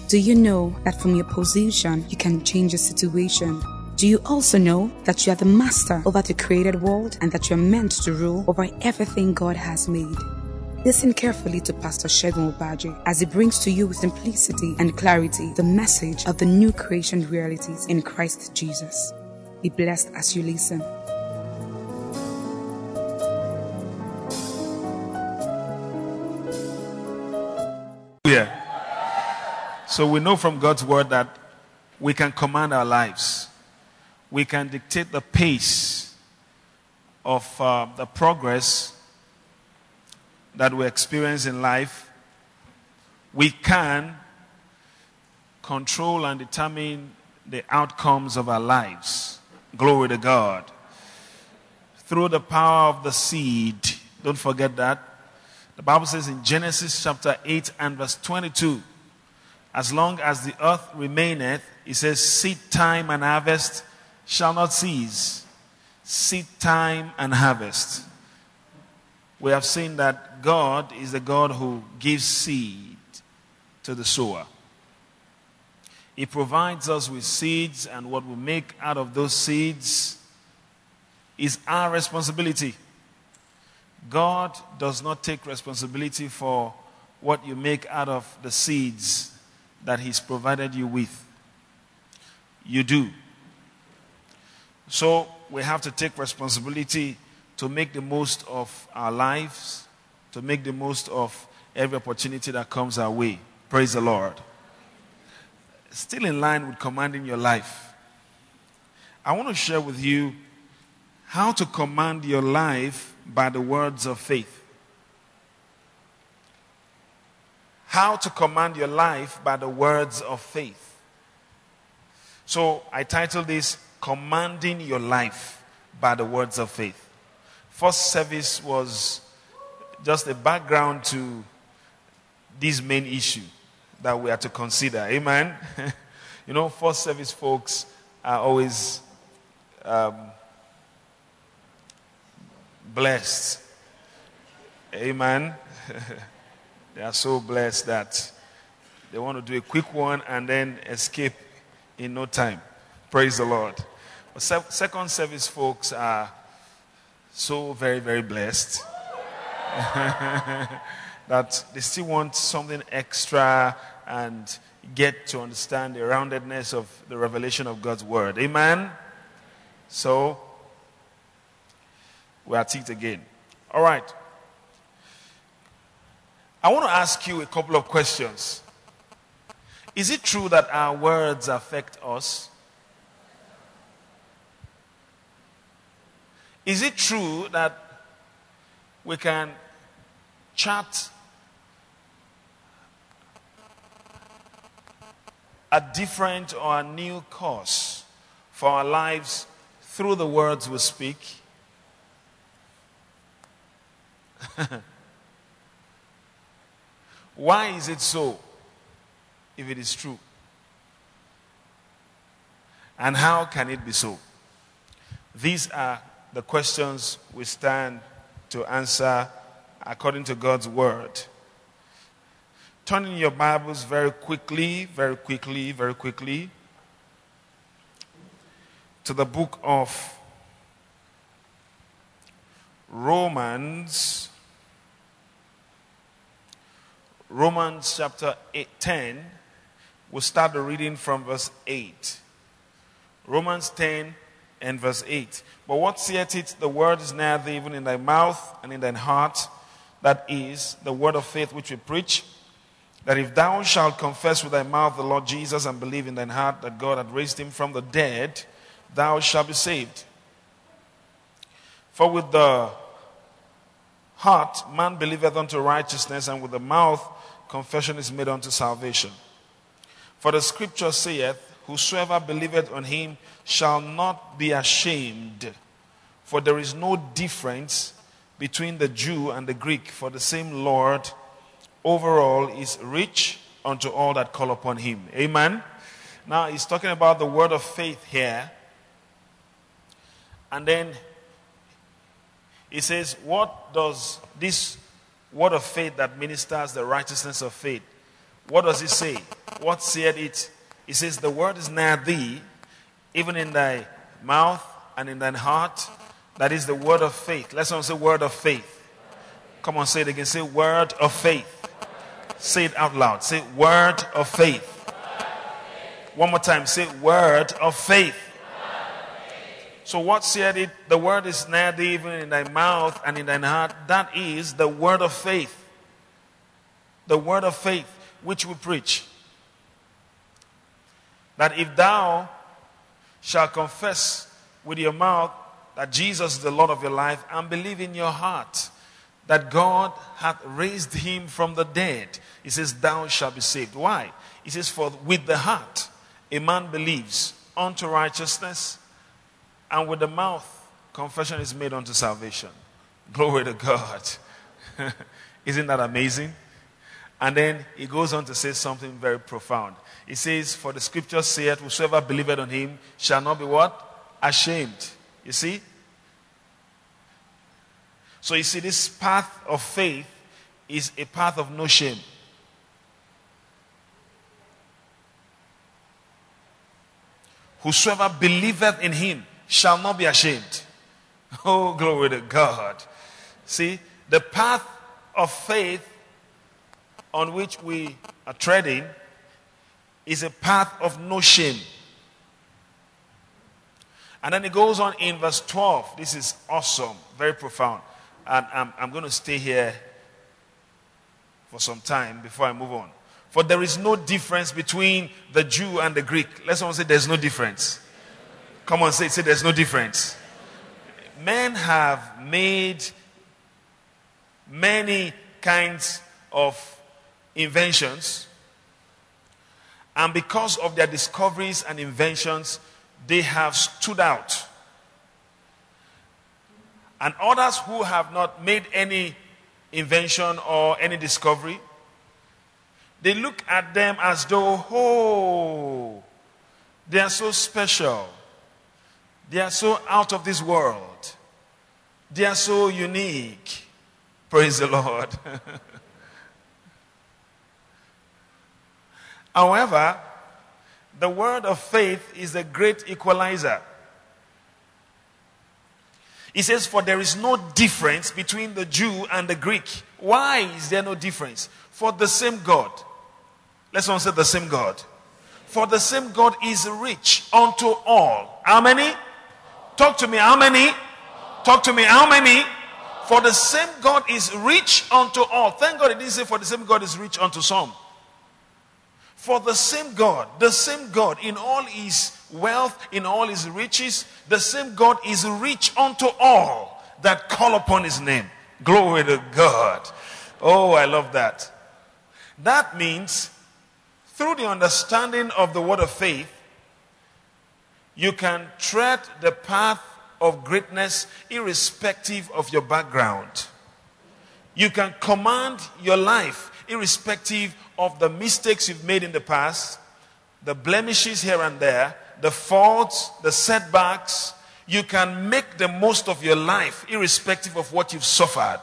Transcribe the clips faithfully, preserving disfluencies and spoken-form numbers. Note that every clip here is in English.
Do you know that from your position, you can change a situation? Do you also know that you are the master over the created world and that you are meant to rule over everything God has made? Listen carefully to Pastor Segun Obaje as he brings to you with simplicity and clarity the message of the new creation realities in Christ Jesus. Be blessed as you listen. Yeah. So we know from God's word that we can command our lives. We can dictate the pace of uh, the progress that we experience in life. We can control and determine the outcomes of our lives. Glory to God. Through the power of the seed. Don't forget that. The Bible says in Genesis chapter eight and verse twenty-two, as long as the earth remaineth, it says, seed time and harvest shall not cease. Seed time and harvest. We have seen that God is the God who gives seed to the sower. He provides us with seeds, and what we make out of those seeds is our responsibility. God does not take responsibility for what you make out of the seeds that He's provided you with. You do. So we have to take responsibility to make the most of our lives, to make the most of every opportunity that comes our way. Praise the Lord. Still in line with commanding your life, I want to share with you how to command your life by the words of faith. How to command your life by the words of faith. So I titled this, Commanding Your Life by the Words of Faith. First service was just a background to this main issue that we are to consider. Amen? You know, first service folks are always um, blessed. Amen? They are so blessed that they want to do a quick one and then escape in no time. Praise the Lord. But se- second service folks are so very, very blessed that they still want something extra and get to understand the roundedness of the revelation of God's word. Amen? So, we are at it again. All right. I want to ask you a couple of questions. Is it true that our words affect us? Is it true that we can chart a different or a new course for our lives through the words we speak? Why is it so, if it is true? And how can it be so? These are the questions we stand to answer according to God's word. Turn in your Bibles very quickly, very quickly, very quickly to the book of Romans. Romans chapter eight, ten. We'll start the reading from verse eight. Romans ten and verse eight. But what saith it? The word is nigh thee, even in thy mouth and in thine heart. That is the word of faith which we preach. That if thou shalt confess with thy mouth the Lord Jesus and believe in thine heart that God hath raised him from the dead, thou shalt be saved. For with the heart man believeth unto righteousness, and with the mouth confession is made unto salvation. For the scripture saith, whosoever believeth on him shall not be ashamed. For there is no difference between the Jew and the Greek, for the same Lord over all is rich unto all that call upon him. Amen. Now he's talking about the word of faith here. And then he says, what does this word of faith that ministers the righteousness of faith, what does it say? what said it? It says, the word is near thee, even in thy mouth and in thine heart. That is the word of faith. Let's all say word of faith. Come on, say it again. Say word of faith. Say it out loud. Say word of faith. One more time. Say word of faith. So what said it? The word is near thee, even in thy mouth and in thine heart. That is the word of faith. The word of faith which we preach. That if thou shalt confess with your mouth that Jesus is the Lord of your life and believe in your heart that God hath raised him from the dead, he says, thou shalt be saved. Why? He says, for with the heart a man believes unto righteousness, and with the mouth confession is made unto salvation. Glory to God. Isn't that amazing? And then he goes on to say something very profound. He says, for the scripture saith, whosoever believeth on him shall not be what? Ashamed. You see? So you see, this path of faith is a path of no shame. Whosoever believeth in him shall not be ashamed. Oh, glory to God. See, the path of faith on which we are treading is a path of no shame. And then it goes on in verse twelve. This is awesome, very profound. And I'm, I'm going to stay here for some time before I move on. For there is no difference between the Jew and the Greek. Let's all say there's no difference. Come on, say, say there's no difference. Men have made many kinds of inventions, and because of their discoveries and inventions, they have stood out. And others who have not made any invention or any discovery, they look at them as though, oh, they are so special. They are so out of this world. They are so unique. Praise the Lord. However, the word of faith is a great equalizer. He says, for there is no difference between the Jew and the Greek. Why is there no difference? For the same God. Let's all say the same God. For the same God is rich unto all. How many? Talk to me. How many? Talk to me. How many? For the same God is rich unto all. Thank God it didn't say for the same God is rich unto some. For the same God, the same God in all his wealth, in all his riches, the same God is rich unto all that call upon his name. Glory to God. Oh, I love that. That means through the understanding of the word of faith, you can tread the path of greatness irrespective of your background. You can command your life irrespective of the mistakes you've made in the past, the blemishes here and there, the faults, the setbacks. You can make the most of your life irrespective of what you've suffered.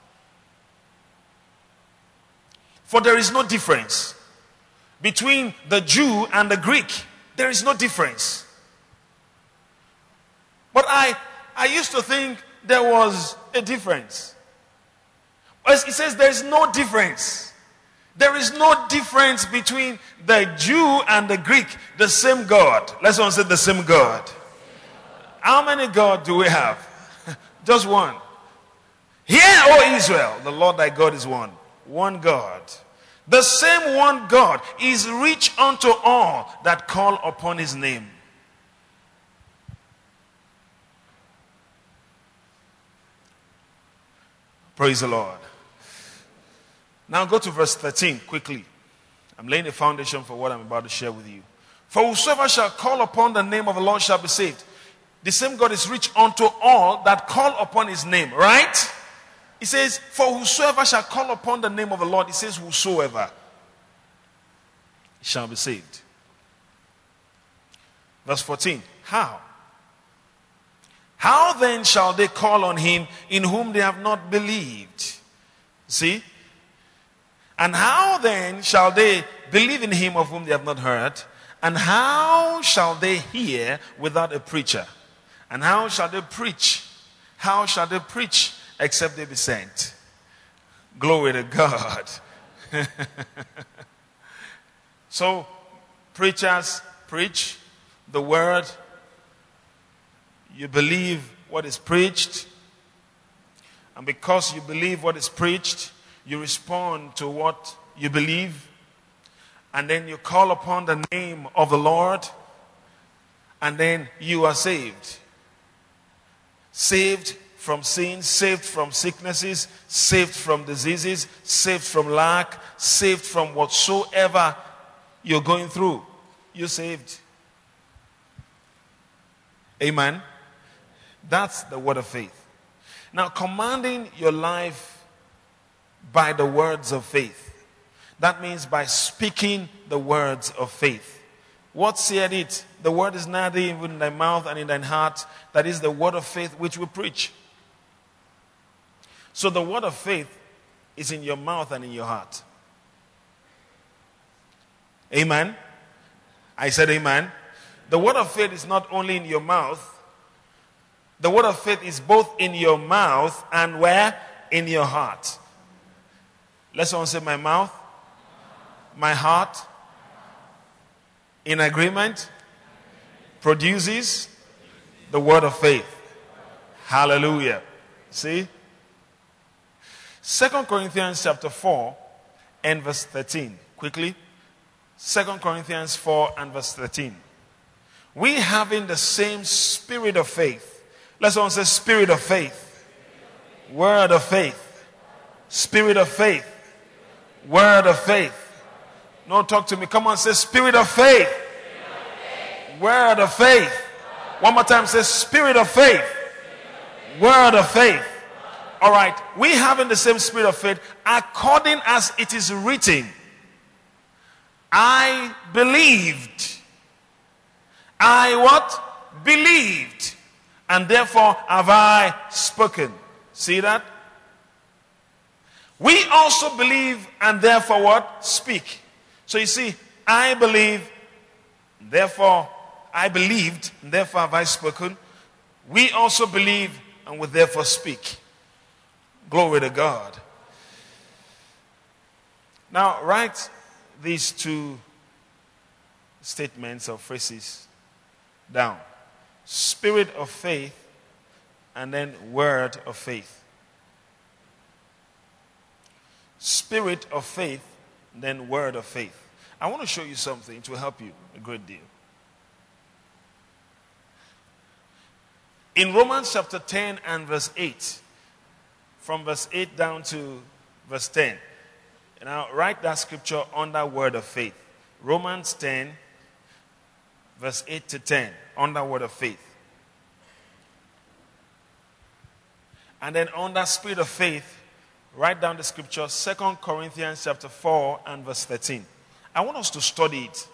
For there is no difference between the Jew and the Greek. There is no difference. But I, I used to think there was a difference. As it says there is no difference. There is no difference between the Jew and the Greek. The same God. Let's all say the same God. How many gods do we have? Just one. Hear, O Israel, the Lord thy God is one. One God. The same one God is rich unto all that call upon his name. Praise the Lord. Now go to verse thirteen quickly. I'm laying the foundation for what I'm about to share with you. For whosoever shall call upon the name of the Lord shall be saved. The same God is rich unto all that call upon his name. Right? He says, for whosoever shall call upon the name of the Lord, he says whosoever shall be saved. Verse fourteen. How? How then shall they call on him in whom they have not believed? See? And how then shall they believe in him of whom they have not heard? And how shall they hear without a preacher? And how shall they preach? How shall they preach except they be sent? Glory to God. So, preachers preach the word. You believe what is preached. And because you believe what is preached, you respond to what you believe. And then you call upon the name of the Lord. And then you are saved. Saved from sin, saved from sicknesses, saved from diseases, saved from lack, saved from whatsoever you're going through. You're saved. Amen. That's the word of faith. Now, commanding your life by the words of faith. That means by speaking the words of faith. What said it? The word is not even in thy mouth and in thine heart. That is the word of faith which we preach. So the word of faith is in your mouth and in your heart. Amen. I said amen. The word of faith is not only in your mouth. The word of faith is both in your mouth and where? In your heart. Let's all say my mouth, my heart, in agreement, produces the word of faith. Hallelujah. See? Second Corinthians chapter four and verse thirteen. Quickly. Second Corinthians four and verse thirteen. We having the same spirit of faith. Let's all say spirit of faith. Word of faith. Spirit of faith. Word of faith. No, talk to me. Come on, say spirit of faith. Word of faith. One more time, say spirit of faith. Word of faith. All right. We having the same spirit of faith according as it is written. I believed. I what? Believed. And therefore have I spoken. See that? We also believe and therefore what? Speak. So you see, I believe, therefore I believed, and therefore have I spoken. We also believe and will therefore speak. Glory to God. Now write these two statements or phrases down. Spirit of faith and then word of faith. Spirit of faith, then word of faith. I want to show you something to help you a great deal. In Romans chapter ten and verse eight, from verse eight down to verse ten, now write that scripture under word of faith. Romans ten, verse eight to ten, under word of faith. And then under spirit of faith, write down the scripture, Second Corinthians chapter four and verse thirteen. I want us to study it.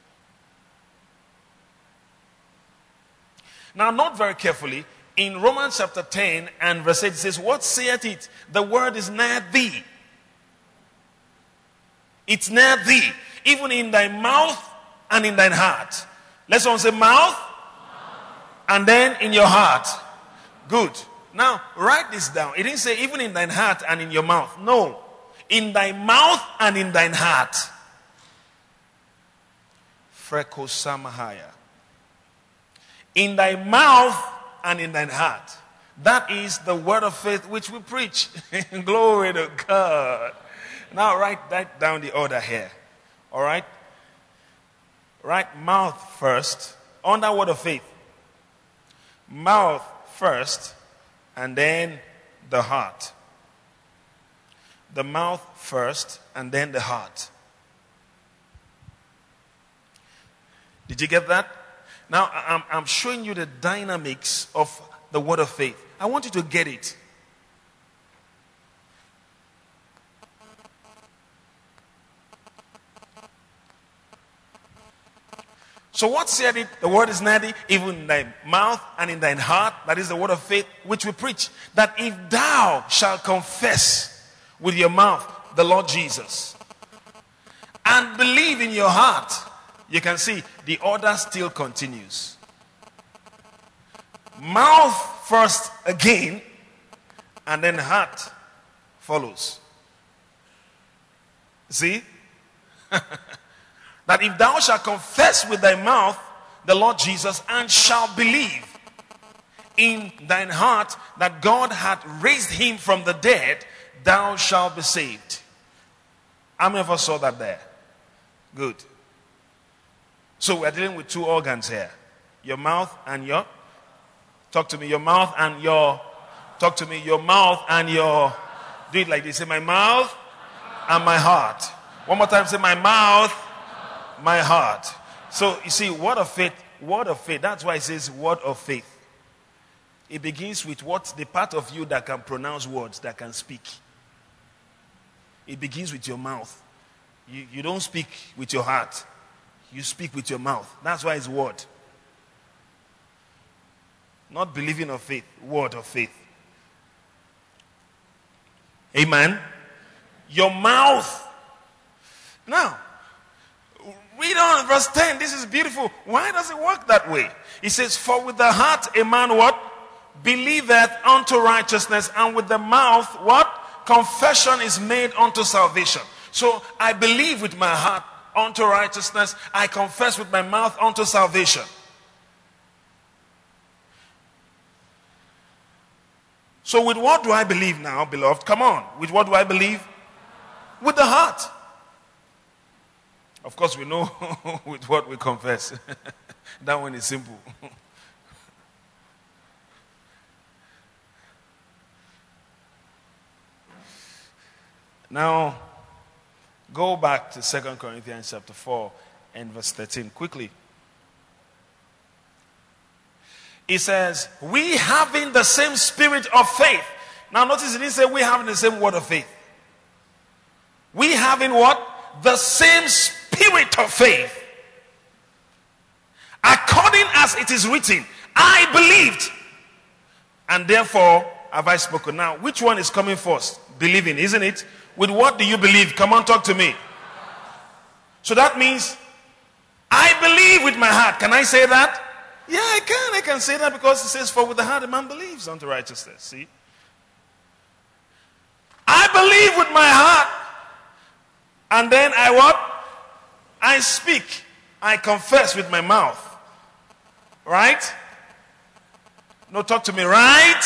Now, note very carefully, in Romans chapter ten and verse eight, it says, what saith it? The word is near thee. It's near thee, even in thy mouth and in thine heart. Let's all say mouth, and then in your heart. Good. Now, write this down. It didn't say even in thine heart and in your mouth. No. In thy mouth and in thine heart. Freko Samahaya. In thy mouth and in thine heart. That is the word of faith which we preach. Glory to God. Now write that down the order here. All right? Write mouth first. On that word of faith. Mouth first. And then the heart. The mouth first and then the heart. Did you get that? Now, I'm, I'm showing you the dynamics of the word of faith. I want you to get it. So what said it? The word is near thee, even in thy mouth and in thine heart. That is the word of faith which we preach. That if thou shalt confess with your mouth the Lord Jesus, and believe in your heart, you can see the order still continues. Mouth first again, and then heart follows. See? That if thou shalt confess with thy mouth the Lord Jesus, and shalt believe in thine heart that God hath raised him from the dead, thou shalt be saved. How many of us saw that there? Good. So we're dealing with two organs here. Your mouth and your... Talk to me. Your mouth and your... Talk to me. Your mouth and your... Do it like this. Say, my mouth and my heart. One more time. Say, my mouth, my heart. So, you see, word of faith, word of faith. That's why it says word of faith. It begins with what? The part of you that can pronounce words, that can speak. It begins with your mouth. You, you don't speak with your heart. You speak with your mouth. That's why it's word. Not believing of faith, word of faith. Amen. Your mouth. Now, read on verse ten. This is beautiful. Why does it work that way? It says, for with the heart a man what? Believeth unto righteousness, and with the mouth what? Confession is made unto salvation. So I believe with my heart unto righteousness. I confess with my mouth unto salvation. So with what do I believe now, beloved? Come on. With what do I believe? With the heart. Of course, we know with what we confess. That one is simple. Now, go back to Second Corinthians chapter four and verse thirteen quickly. It says, we having the same spirit of faith. Now notice it didn't say we having the same word of faith. We having what? The same spirit of faith. According as it is written, I believed, and therefore have I spoken. Now, which one is coming first? Believing, isn't it? With what do you believe? Come on, talk to me. So that means, I believe with my heart. Can I say that? Yeah, I can. I can say that because it says, for with the heart a man believes unto righteousness. See? I believe with my heart. And then I what? I speak. I confess with my mouth. Right? No, talk to me. Right?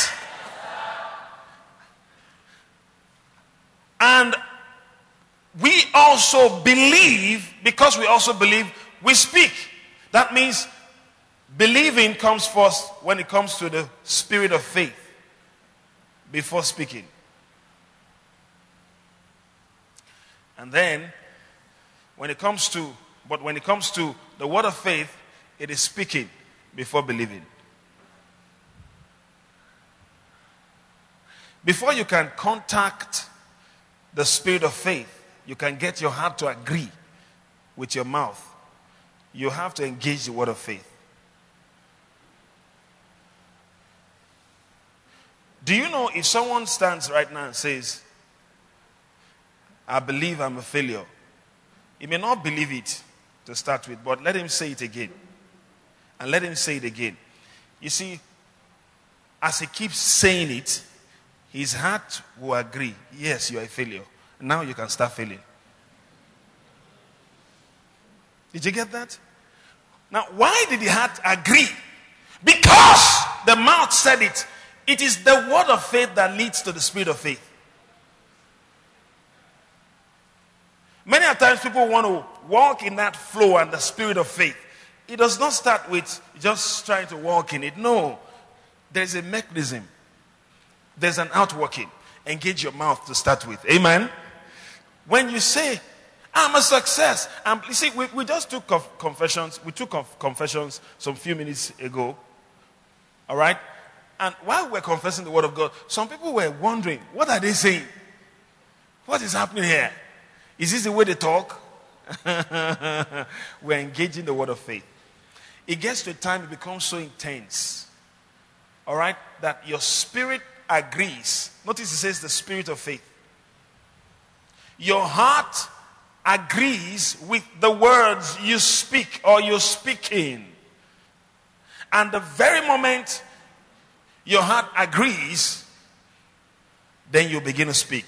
And we also believe, because we also believe, we speak. That means believing comes first when it comes to the spirit of faith before speaking. And then when it comes to, but when it comes to the word of faith, it is speaking before believing. Before you can contact the spirit of faith, you can get your heart to agree with your mouth. You have to engage the word of faith. Do you know if someone stands right now and says, I believe I'm a failure, he may not believe it to start with, but let him say it again. And let him say it again. You see, as he keeps saying it, his heart will agree, yes, you are a failure. Now you can start failing. Did you get that? Now, why did the heart agree? Because the mouth said it. It is the word of faith that leads to the spirit of faith. Many a times people want to walk in that flow and the spirit of faith. It does not start with just trying to walk in it. No. There's a mechanism. There's an outworking. Engage your mouth to start with. Amen? When you say, I'm a success. I'm, you see, we, we just took conf- confessions. We took conf- confessions some few minutes ago. All right? And while we're confessing the word of God, some people were wondering, what are they saying? What is happening here? Is this the way they talk? We're engaging the word of faith. It gets to a time it becomes so intense. All right? That your spirit agrees. Notice it says the spirit of faith. Your heart agrees with the words you speak or you're speaking. And the very moment your heart agrees, then you begin to speak.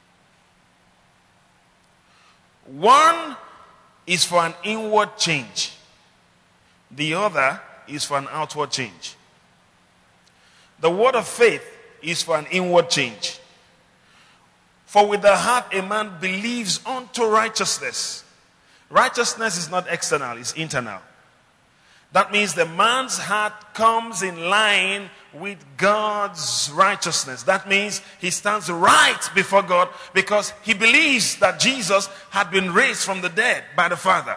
One is for an inward change. The other is for an outward change. The word of faith is for an inward change. For with the heart a man believes unto righteousness. Righteousness is not external, it's internal. That means the man's heart comes in line with God's righteousness. That means he stands right before God because he believes that Jesus had been raised from the dead by the Father.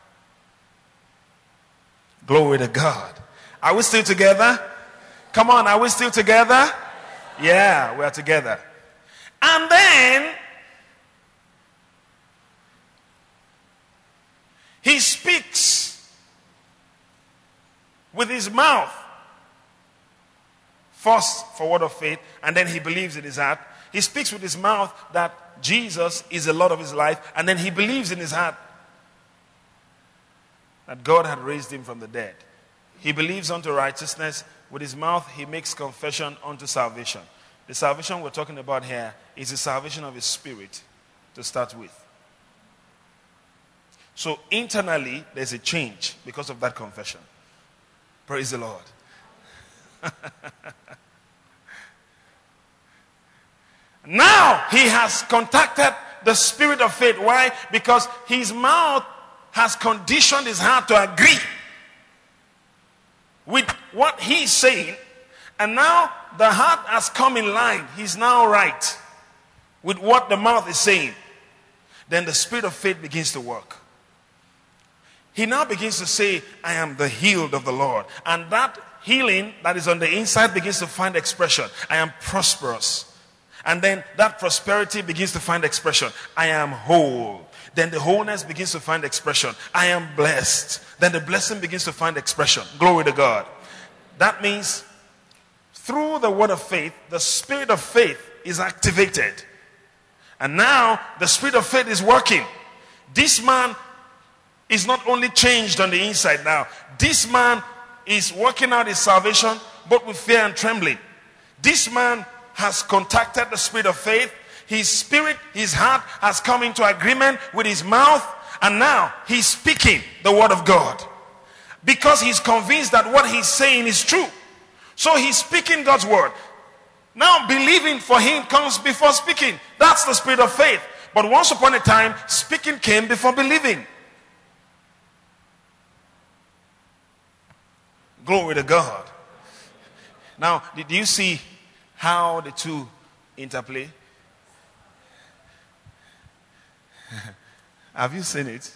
Glory to God. Are we still together? Come on, are we still together? Yeah, we are together. And then he speaks with his mouth. First for word of faith, and then he believes in his heart. He speaks with his mouth that Jesus is the Lord of his life, and then he believes in his heart that God had raised him from the dead. He believes unto righteousness. With his mouth, he makes confession unto salvation. The salvation we're talking about here is the salvation of his spirit to start with. So internally, there's a change because of that confession. Praise the Lord. Now he has contacted the spirit of faith. Why? Because his mouth has conditioned his heart to agree with what he's saying. And now the heart has come in line. He's now right with what the mouth is saying. Then the spirit of faith begins to work. He now begins to say, I am the healed of the Lord. And that healing that is on the inside begins to find expression. I am prosperous. And then that prosperity begins to find expression. I am whole. Then the wholeness begins to find expression. I am blessed. Then the blessing begins to find expression. Glory to God. That means through the word of faith, the spirit of faith is activated. And now the spirit of faith is working. This man is not only changed on the inside now. This man is working out his salvation, but with fear and trembling. This man has contacted the spirit of faith. His spirit, his heart has come into agreement with his mouth. And now he's speaking the word of God. Because he's convinced that what he's saying is true. So he's speaking God's word. Now believing for him comes before speaking. That's the spirit of faith. But once upon a time, speaking came before believing. Glory to God. Now, did you see how the two interplay? Have you seen it?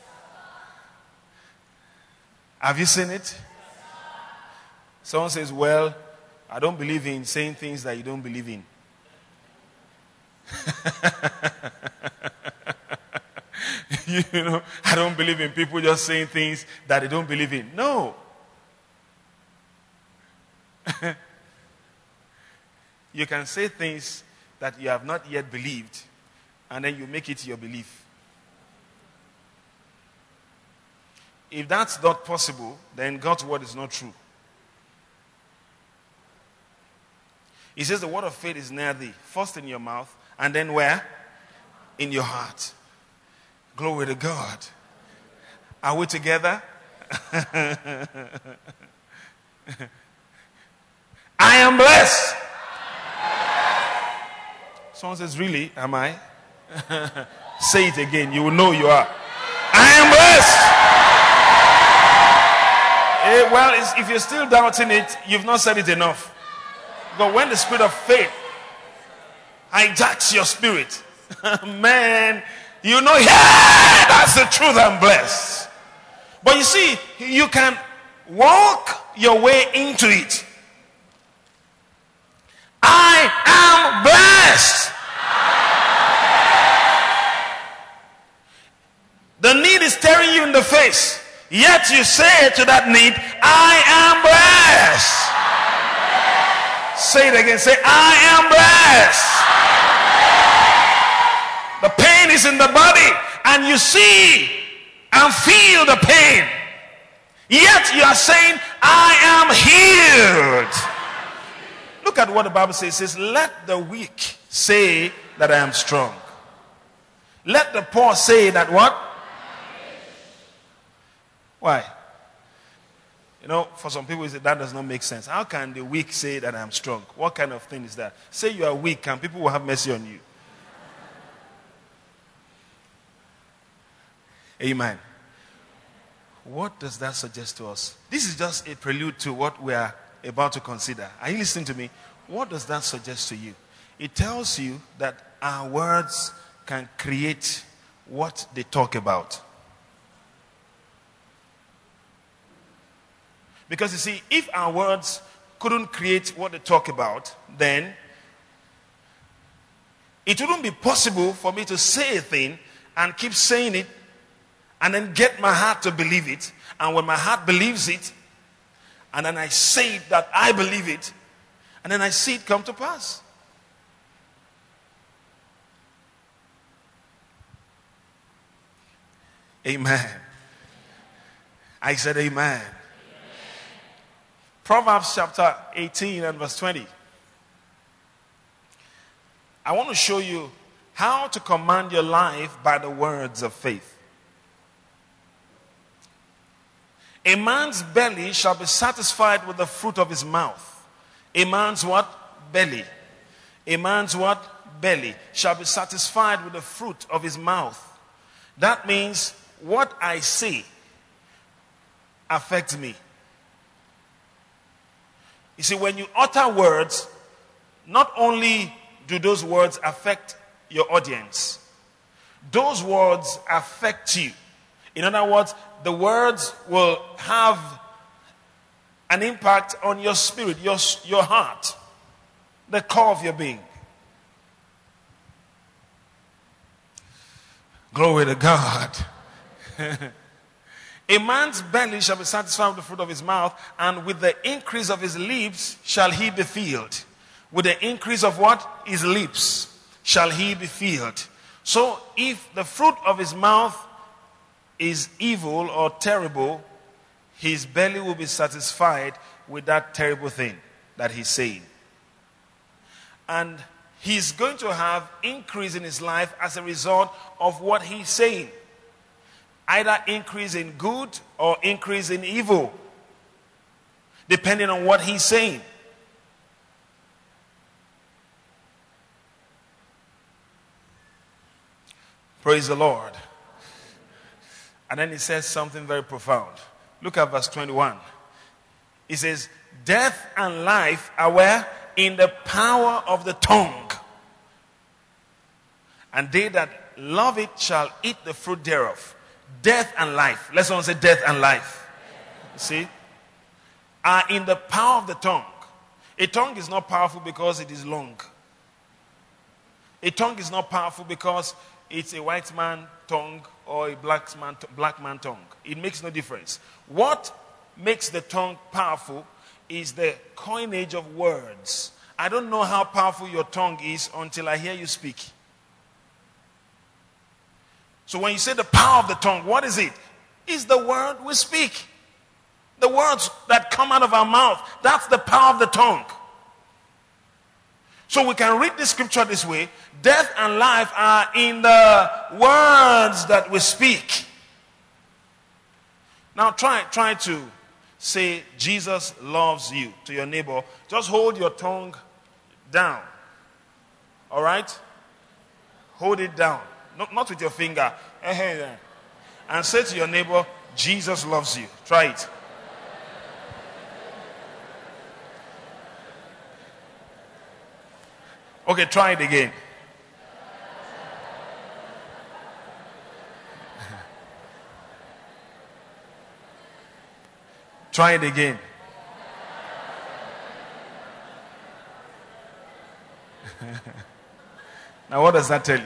Have you seen it? Someone says, well, I don't believe in saying things that you don't believe in. You know, I don't believe in people just saying things that they don't believe in. No. You can say things that you have not yet believed, and then you make it your belief. If that's not possible, then God's word is not true. He says the word of faith is near thee, first in your mouth, and then where? In your heart. Glory to God. Are we together? I am blessed. Someone says, really? Am I? Say it again. You will know you are. I am blessed. Eh, well, it's, if you're still doubting it, you've not said it enough. But when the spirit of faith hijacks your spirit, man, you know, yeah, that's the truth. I'm blessed. But you see, you can walk your way into it. I am blessed. The need is staring you in the face. Yet you say to that need, I am blessed. Say it again. Say, I am blessed. The pain is is in the body and you see and feel the pain, yet you are saying, I am healed. Look at what the Bible says. It says, let the weak say that I am strong. Let the poor say that what? Why? You know, for some people, that does not make sense. How can the weak say that I am strong? What kind of thing is that? Say you are weak and people will have mercy on you. Amen. What does that suggest to us? This is just a prelude to what we are about to consider. Are you listening to me? What does that suggest to you? It tells you that our words can create what they talk about. Because you see, if our words couldn't create what they talk about, then it wouldn't be possible for me to say a thing and keep saying it and then get my heart to believe it. And when my heart believes it, and then I say it that I believe it, and then I see it come to pass. Amen. I said amen. Proverbs chapter eighteen and verse twenty. I want to show you how to command your life by the words of faith. A man's belly shall be satisfied with the fruit of his mouth. A man's what? Belly. A man's what? Belly shall be satisfied with the fruit of his mouth. That means what I say affects me. You see, when you utter words, not only do those words affect your audience, those words affect you. In other words, the words will have an impact on your spirit, your, your heart, the core of your being. Glory to God. A man's belly shall be satisfied with the fruit of his mouth, and with the increase of his lips shall he be filled. With the increase of what? His lips shall he be filled. So if the fruit of his mouth is evil or terrible, his belly will be satisfied with that terrible thing that he's saying. And he's going to have increase in his life as a result of what he's saying. Either increase in good or increase in evil, depending on what he's saying. Praise the Lord. And then he says something very profound. Look at verse twenty-one. He says, death and life are where? In the power of the tongue. And they that love it shall eat the fruit thereof. Death and life. Let's all say death and life. See? Are in the power of the tongue. A tongue is not powerful because it is long. A tongue is not powerful because it's a white man tongue or a black man, black man tongue. It makes no difference. What makes the tongue powerful is the coinage of words. I don't know how powerful your tongue is until I hear you speak. So when you say the power of the tongue, what is it? It's the word we speak. The words that come out of our mouth. That's the power of the tongue. So we can read the scripture this way. Death and life are in the words that we speak. Now try, try to say Jesus loves you to your neighbor. Just hold your tongue down. All right? Hold it down. Not, not with your finger. And say to your neighbor, Jesus loves you. Try it. Okay, try it again. Try it again. Now, what does that tell you?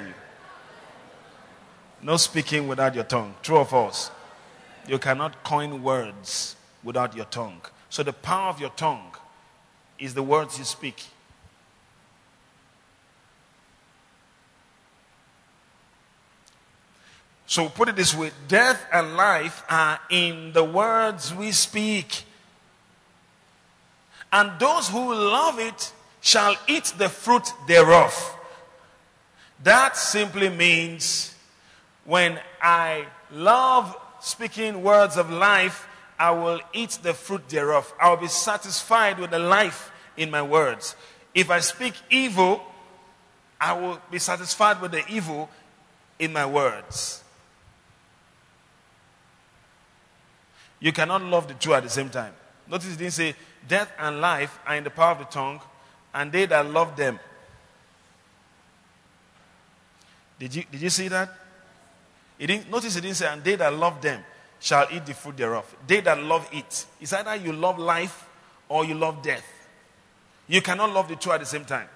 No speaking without your tongue. True or false? You cannot coin words without your tongue. So the power of your tongue is the words you speak. So put it this way, death and life are in the words we speak. And those who love it shall eat the fruit thereof. That simply means when I love speaking words of life, I will eat the fruit thereof. I will be satisfied with the life in my words. If I speak evil, I will be satisfied with the evil in my words. You cannot love the two at the same time. Notice it didn't say, death and life are in the power of the tongue, and they that love them. Did you, did you see that? It didn't, notice it didn't say, and they that love them shall eat the fruit thereof. They that love it. It's either you love life or you love death. You cannot love the two at the same time.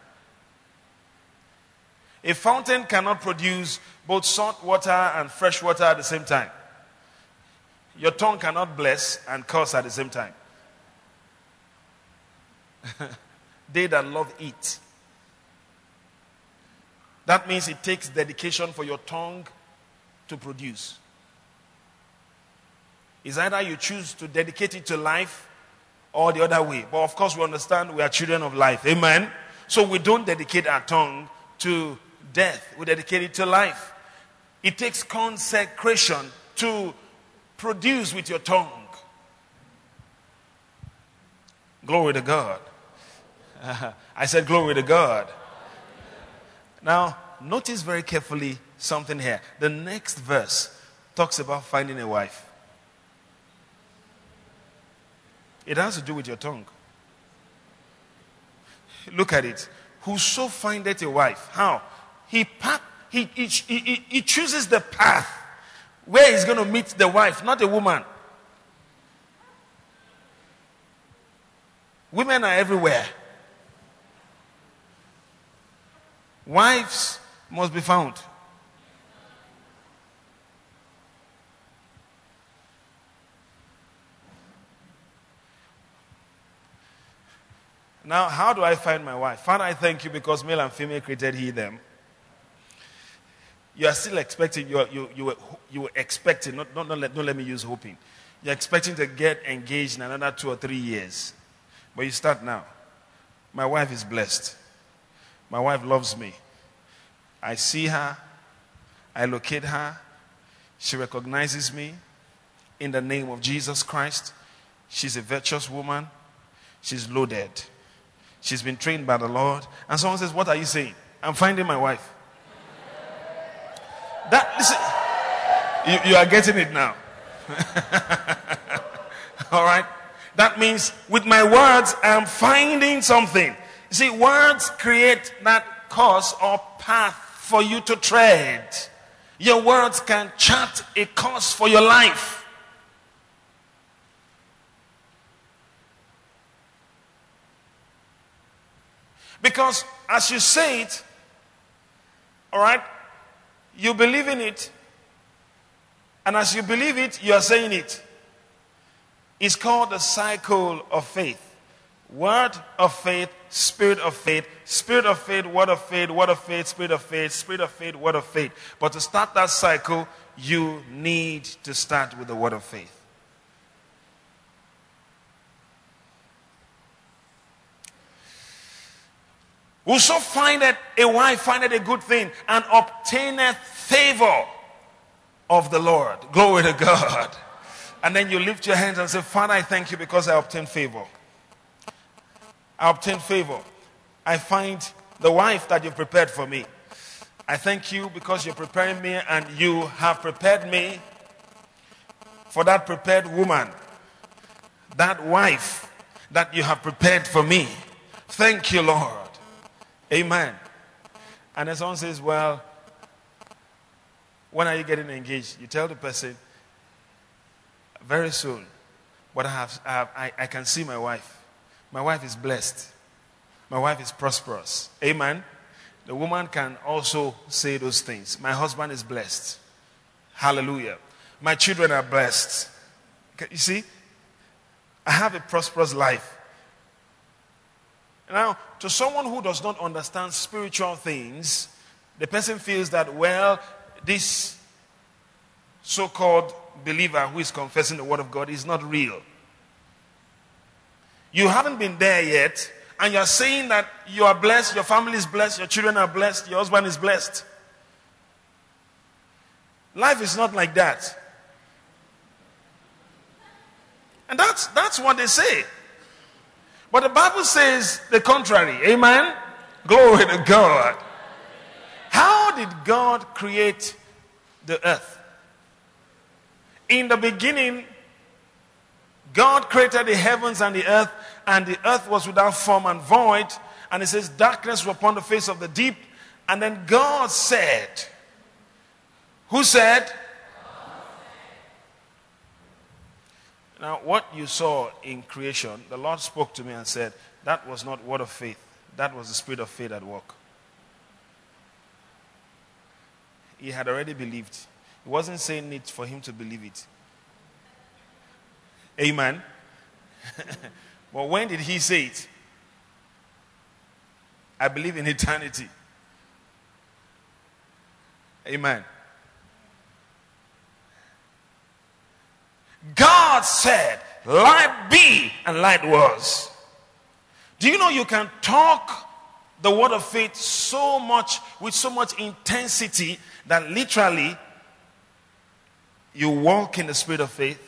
A fountain cannot produce both salt water and fresh water at the same time. Your tongue cannot bless and curse at the same time. They that love it. That means it takes dedication for your tongue to produce. It's either you choose to dedicate it to life or the other way. But of course we understand we are children of life. Amen? So we don't dedicate our tongue to death. We dedicate it to life. It takes consecration to produce with your tongue. Glory to God. Uh, I said glory to God. Now, notice very carefully something here. The next verse talks about finding a wife. It has to do with your tongue. Look at it. Whoso findeth a wife. How? He, path, he, he, he, he chooses the path where he's going to meet the wife, not a woman. Women are everywhere. Wives must be found. Now, how do I find my wife? Father, I thank you because male and female created he them. You are still expecting, you, are, you, you, were, you were expecting, not, not, not let, don't let me use hoping. You're expecting to get engaged in another two or three years. But you start now. My wife is blessed. My wife loves me. I see her. I locate her. She recognizes me in the name of Jesus Christ. She's a virtuous woman. She's loaded. She's been trained by the Lord. And someone says, what are you saying? I'm finding my wife. That, listen, you, you are getting it now. All right? That means with my words, I'm finding something. You see, words create that course or path for you to tread. Your words can chart a course for your life. Because as you say it, all right, you believe in it. And as you believe it, you are saying it. It's called the cycle of faith. Word of faith, spirit of faith, spirit of faith, word of faith, word of faith, spirit of faith, spirit of faith, word of faith. But to start that cycle, you need to start with the word of faith. Whoso findeth a wife findeth a good thing and obtaineth favor of the Lord. Glory to God. And then you lift your hands and say, Father, I thank you because I obtained favor. I obtained favor. I find the wife that you've prepared for me. I thank you because you're preparing me and you have prepared me for that prepared woman. That wife that you have prepared for me. Thank you, Lord. Amen. And then someone says, well, when are you getting engaged? You tell the person, very soon. But I, have, I, have, I, I can see my wife. My wife is blessed. My wife is prosperous. Amen. The woman can also say those things. My husband is blessed. Hallelujah. My children are blessed. You see, I have a prosperous life. Now, to someone who does not understand spiritual things, the person feels that, well, this so-called believer who is confessing the word of God is not real. You haven't been there yet, and you're saying that you are blessed, your family is blessed, your children are blessed, your husband is blessed. Life is not like that. And that's, that's what they say. But the Bible says the contrary. Amen? Glory to God. How did God create the earth? In the beginning, God created the heavens and the earth, and the earth was without form and void. And it says darkness was upon the face of the deep. And then God said, who said? Now, what you saw in creation, the Lord spoke to me and said, that was not word of faith. That was the spirit of faith at work. He had already believed. He wasn't saying it for him to believe it. Amen. But when did he say it? I believe in eternity. Amen. God said, light be, and light was. Do you know you can talk the word of faith so much, with so much intensity, that literally you walk in the spirit of faith?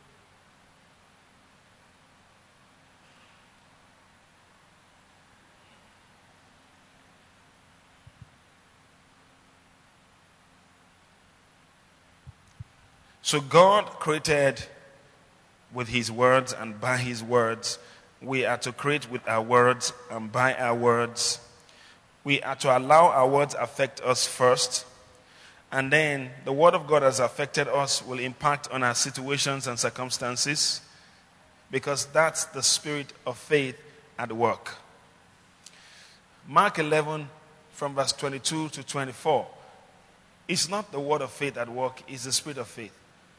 So God created with his words, and by his words. We are to create with our words and by our words. We are to allow our words affect us first. And then the word of God has affected us will impact on our situations and circumstances, because that's the spirit of faith at work. Mark eleven from verse twenty-two to twenty-four. It's not the word of faith at work, it's the spirit of faith.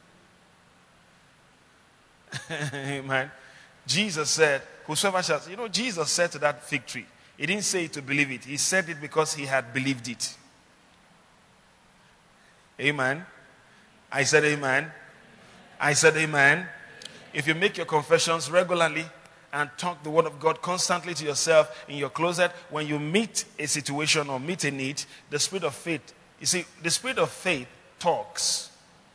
Amen. Jesus said, whosoever shall, you know, Jesus said to that fig tree, he didn't say it to believe it. He said it because he had believed it. Amen. I said amen. I said amen. If you make your confessions regularly and talk the word of God constantly to yourself in your closet, when you meet a situation or meet a need, the spirit of faith, you see, the spirit of faith talks.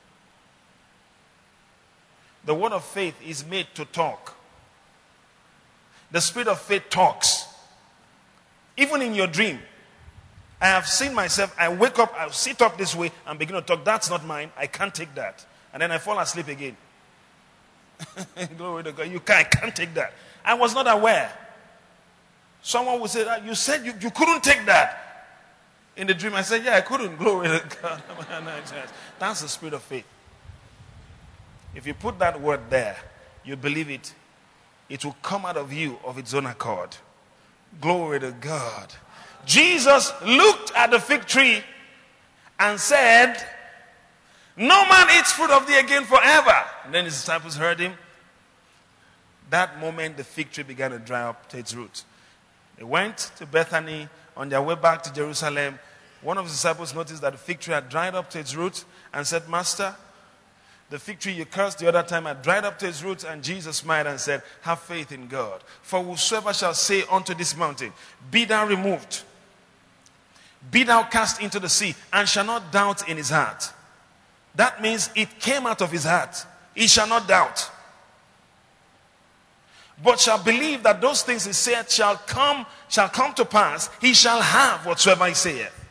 The word of faith is made to talk. The spirit of faith talks. Even in your dream, I have seen myself, I wake up, I sit up this way and begin to talk. That's not mine. I can't take that. And then I fall asleep again. Glory to God. You can't, I can't take that. I was not aware. Someone would say, you said you, you couldn't take that. In the dream, I said, yeah, I couldn't. Glory to God. That's the spirit of faith. If you put that word there, you believe it, it will come out of you of its own accord. Glory to God. Jesus looked at the fig tree and said, no man eats fruit of thee again forever. And then his disciples heard him. That moment, the fig tree began to dry up to its root. They went to Bethany. On their way back to Jerusalem, one of the disciples noticed that the fig tree had dried up to its root and said, Master, the fig tree you cursed the other time had dried up to its roots. And Jesus smiled and said, have faith in God. For whosoever shall say unto this mountain, be thou removed, be thou cast into the sea, and shall not doubt in his heart. That means it came out of his heart. He shall not doubt, but shall believe that those things he said shall come, shall come to pass. He shall have whatsoever he saith.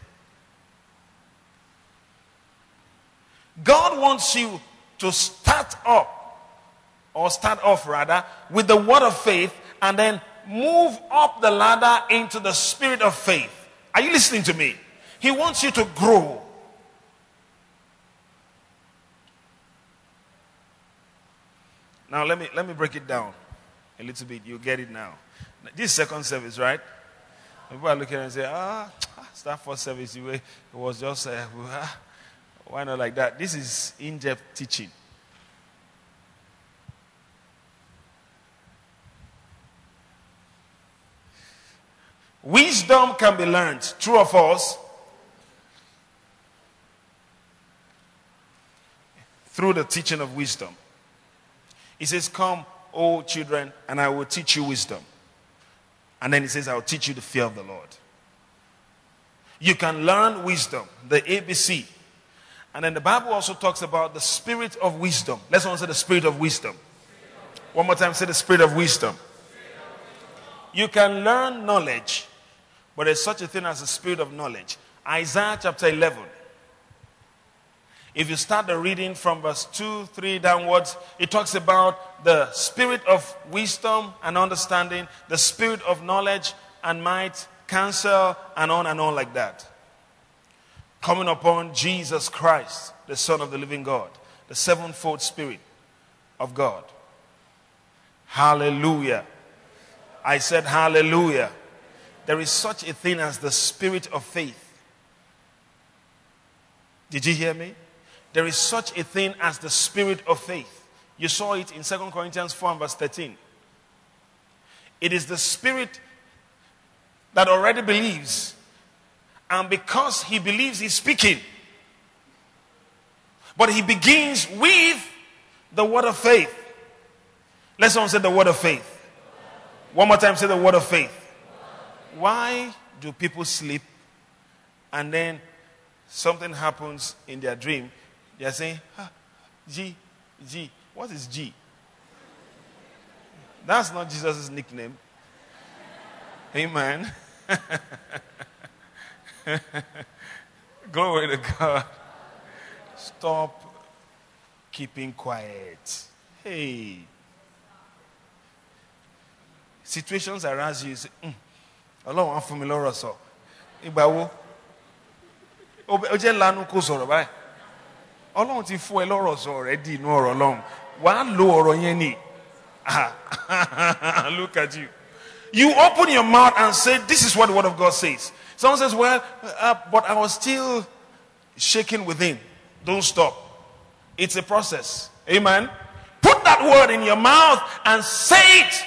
God wants you to start up, or start off rather, with the word of faith, and then move up the ladder into the spirit of faith. Are you listening to me? He wants you to grow. Now let me let me break it down a little bit. You get it now. This second service, right? People are looking and say, ah, it's that first service. It was just uh, why not like that? This is in-depth teaching. Wisdom can be learned. True or false? through the teaching of wisdom. He says, come, O children, and I will teach you wisdom. And then he says, I will teach you the fear of the Lord. You can learn wisdom, the A B C. And then the Bible also talks about the spirit of wisdom. Let's all say the spirit of wisdom. One more time, say the spirit of wisdom. You can learn knowledge, but there's such a thing as the spirit of knowledge. Isaiah chapter eleven. If you start the reading from verse two, three downwards, it talks about the spirit of wisdom and understanding, the spirit of knowledge and might, counsel, and on and on like that. Coming upon Jesus Christ, the Son of the living God, the sevenfold Spirit of God. Hallelujah. I said hallelujah. There is such a thing as the spirit of faith. Did you hear me? There is such a thing as the spirit of faith. You saw it in Second Corinthians four and verse thirteen. It is the spirit that already believes. And because he believes, he's speaking. But he begins with the word of faith. Let's all say the word of faith. One more time, say the word of faith. Why do people sleep and then something happens in their dream? They are saying, ah, G, G. What is G? That's not Jesus' nickname. Amen. Glory to God. Stop keeping quiet. Hey. Situations arouse you. You say, mm, Ọlọ́run á fún mi lọ́rọ̀ sọ. Ìgbà wo? Ó jẹ́ lanu kó sọ̀rọ̀ báyìí. Ọlọ́run ti fún ẹ lọ́rọ̀ sọ already inú ọ̀rọ̀ Ọlọ́run. Wàá lo ọ̀rọ̀ yẹn ni. Look at you. You open your mouth and say, this is what the word of God says. Someone says, well, uh, but I was still shaking within. Don't stop. It's a process. Amen. Put that word in your mouth and say it.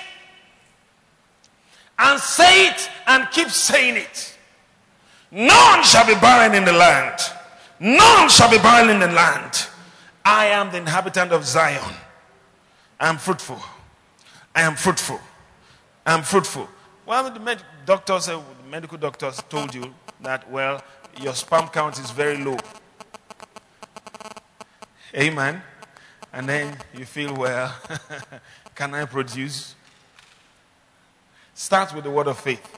And say it and keep saying it. None shall be barren in the land. None shall be barren in the land. I am the inhabitant of Zion. I am fruitful. I am fruitful. I am fruitful. Well, the med- doctors, uh, the medical doctors told you that, well, your sperm count is very low. Amen. And then you feel, well, can I produce? Start with the word of faith.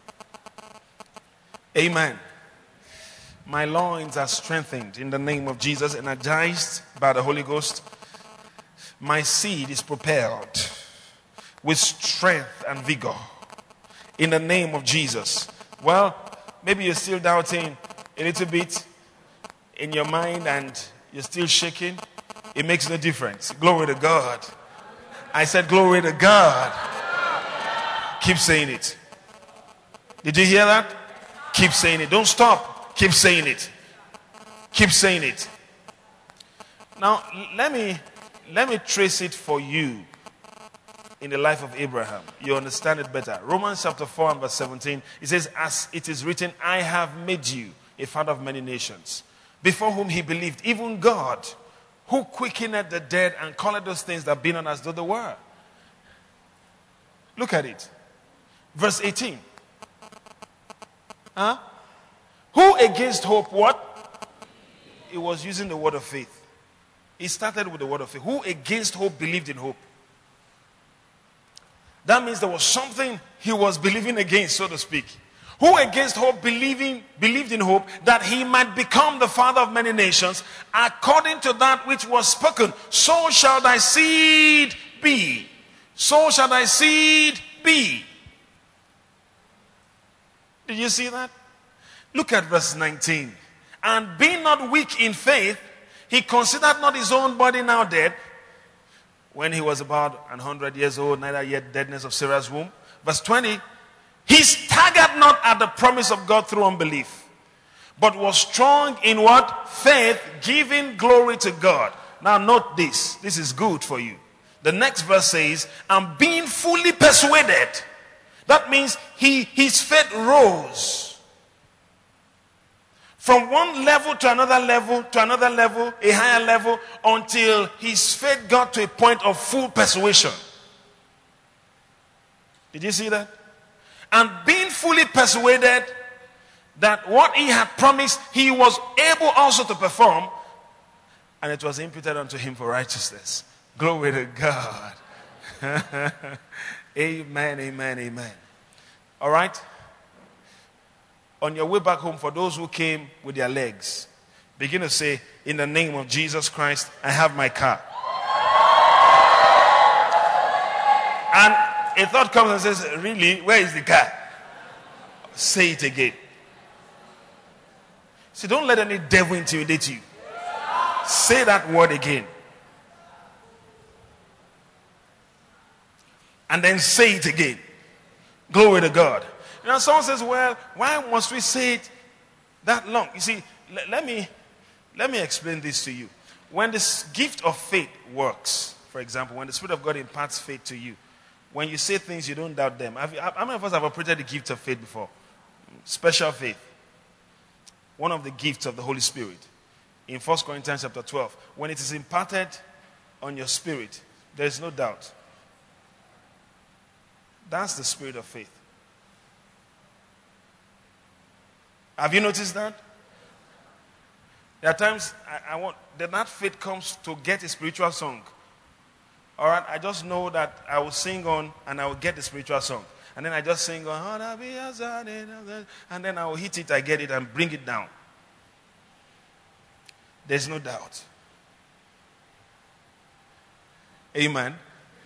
Amen. My loins are strengthened in the name of Jesus, energized by the Holy Ghost. My seed is propelled with strength and vigor in the name of Jesus. Well, maybe you're still doubting a little bit in your mind and you're still shaking. It makes no difference. Glory to God. I said glory to God. Keep saying it. Did you hear that? Keep saying it. Don't stop. Keep saying it. Keep saying it. Now, let me let me trace it for you in the life of Abraham. You understand it better. Romans chapter four and verse seventeen. It says, as it is written, I have made you a father of many nations, before whom he believed, even God, who quickened the dead and called those things that be not as though they were. Look at it. Verse eighteen. Huh? Who against hope what? He was using the word of faith. He started with the word of faith. Who against hope believed in hope? That means there was something he was believing against, so to speak. Who against hope believing, believed in hope that he might become the father of many nations, according to that which was spoken, so shall thy seed be. So shall thy seed be. Did you see that? Look at verse nineteen. And being not weak in faith, he considered not his own body now dead, when he was about an hundred years old, neither yet deadness of Sarah's womb. Verse twenty. He staggered not at the promise of God through unbelief, but was strong in what? Faith, giving glory to God. Now note this. This is good for you. The next verse says, and being fully persuaded. That means he his faith rose From one level to another level, to another level, a higher level, until his faith got to a point of full persuasion. Did you see that? And being fully persuaded that what he had promised, he was able also to perform, and it was imputed unto him for righteousness. Glory to God. Amen, amen, amen. All right? On your way back home, for those who came with their legs, begin to say, in the name of Jesus Christ, I have my car. And a thought comes and says, really, where is the car? Say it again. See, don't let any devil intimidate you. Say that word again. And then say it again. Glory to God. You know, someone says, well, why must we say it that long? You see, let, let me let me explain this to you. When this gift of faith works, for example, when the Spirit of God imparts faith to you, when you say things, you don't doubt them. Have you, how many of us have operated the gift of faith before? Special faith. One of the gifts of the Holy Spirit. In First Corinthians chapter twelve, when it is imparted on your spirit, there is no doubt. That's the spirit of faith. Have you noticed that? There are times I, I want that that faith comes to get a spiritual song. All right, I just know that I will sing on and I will get the spiritual song. And then I just sing on, and then I will hit it, I get it, and bring it down. There's no doubt. Amen.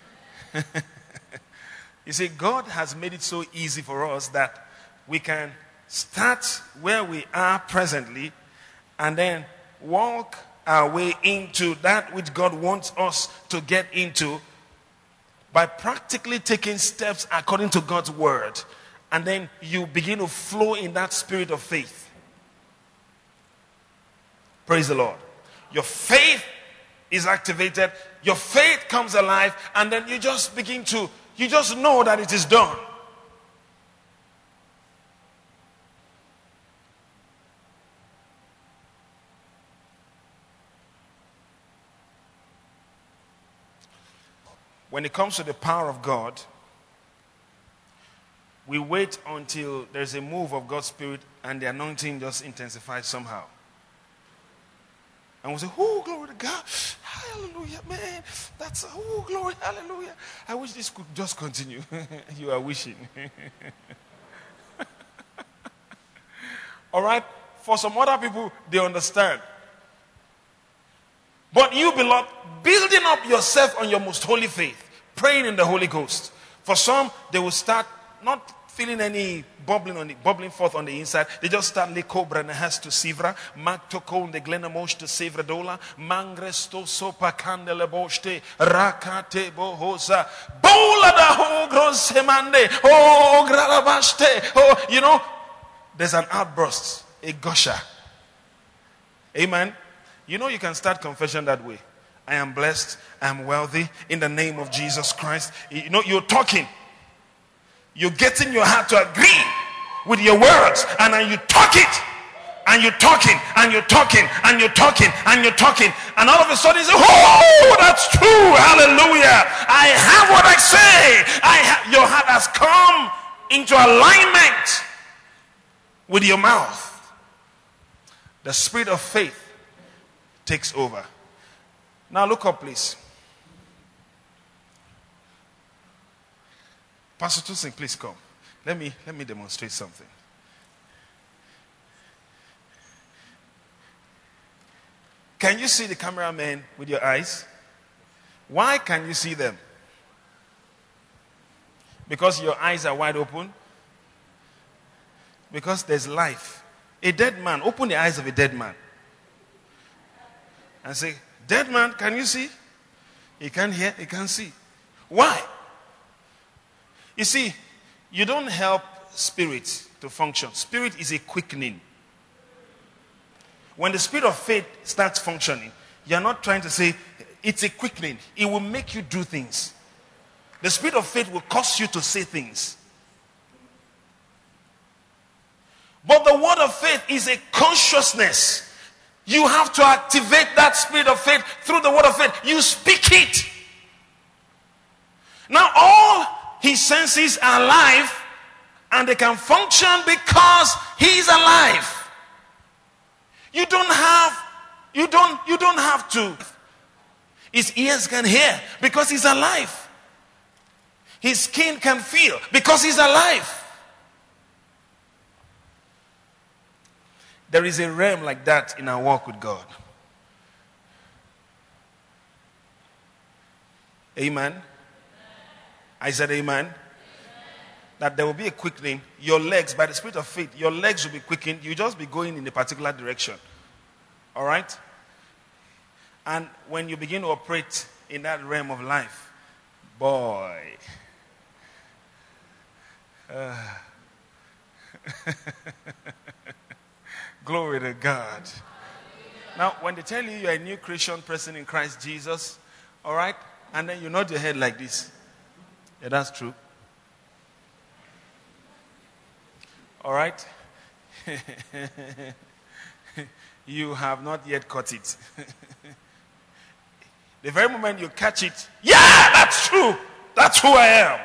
You see, God has made it so easy for us that we can start where we are presently and then walk our way into that which God wants us to get into by practically taking steps according to God's word. And then you begin to flow in that spirit of faith. Praise the Lord. Your faith is activated. Your faith comes alive. And then you just begin to, you just know that it is done. When it comes to the power of God, we wait until there's a move of God's Spirit and the anointing just intensifies somehow. And we say, oh, glory to God. Hallelujah, man. That's, oh, glory, hallelujah. I wish this could just continue. You are wishing. All right? For some other people, they understand. But you, beloved, building up yourself on your most holy faith, praying in the Holy Ghost. For some, they will start not feeling any bubbling on the, bubbling forth on the inside. They just start likobra nehas to sivra, magtokon de glenamosh to sivra dola, mangresto sopa candele boste, rakate bohosa, bola da ho grosemande, oh gralabaste, oh, you know, there's an outburst, a gusher. Amen. You know, you can start confession that way. I am blessed. I am wealthy. In the name of Jesus Christ. You know, you're talking. You're getting your heart to agree with your words. And then you talk it. And you're talking. And you're talking. And you're talking. And you're talking. And all of a sudden you say, oh, that's true. Hallelujah. I have what I say. I have, your heart has come into alignment with your mouth. The spirit of faith takes over. Now look up, please. Pastor Toussaint, please come. Let me let me demonstrate something. Can you see the cameraman with your eyes? Why can you see them? Because your eyes are wide open? Because there's life. A dead man, open the eyes of a dead man. And say, dead man, can you see? He can't hear, he can't see. Why? You see, you don't help spirit to function. Spirit is a quickening. When the spirit of faith starts functioning, you're not trying to say, it's a quickening. It will make you do things. The spirit of faith will cause you to say things. But the word of faith is a consciousness. You have to activate that spirit of faith through the word of faith. You speak it. Now all his senses are alive, and they can function because he is alive. You don't have, you don't, you don't have to. His ears can hear because he's alive. His skin can feel because he's alive. There is a realm like that in our walk with God. Amen. I said amen. Amen. That there will be a quickening. Your legs, by the spirit of faith, your legs will be quickened. You'll just be going in a particular direction. All right? And when you begin to operate in that realm of life, boy. Uh, glory to God. Now, when they tell you you're a new Christian person in Christ Jesus, all right? And then you nod your head like this. Yeah, that's true. All right? You have not yet caught it. The very moment you catch it, yeah, that's true. That's who I am.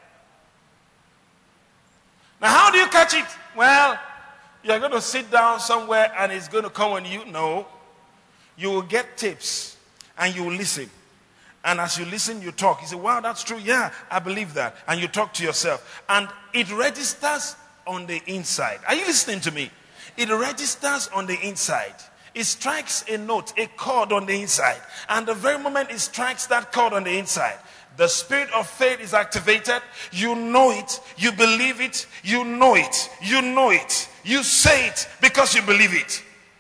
Now, how do you catch it? Well, you're going to sit down somewhere and it's going to come on you. No. You will get tips and you will listen. And as you listen, you talk. You say, wow, that's true. Yeah, I believe that. And you talk to yourself. And it registers on the inside. Are you listening to me? It registers on the inside. It strikes a note, a chord on the inside. And the very moment it strikes that chord on the inside, the spirit of faith is activated. You know it. You believe it. You know it. You know it. You say it because you believe it.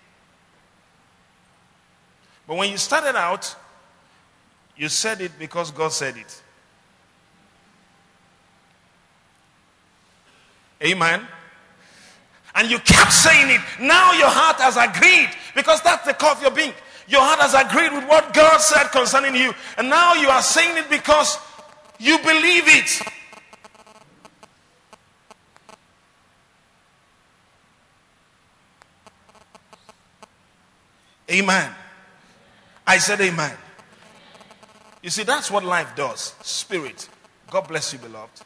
But when you started out, you said it because God said it. Amen. And you kept saying it. Now your heart has agreed, because that's the core of your being. Your heart has agreed with what God said concerning you. And now you are saying it because you believe it. Amen. I said amen. You see, that's what life does. Spirit. God bless you, beloved.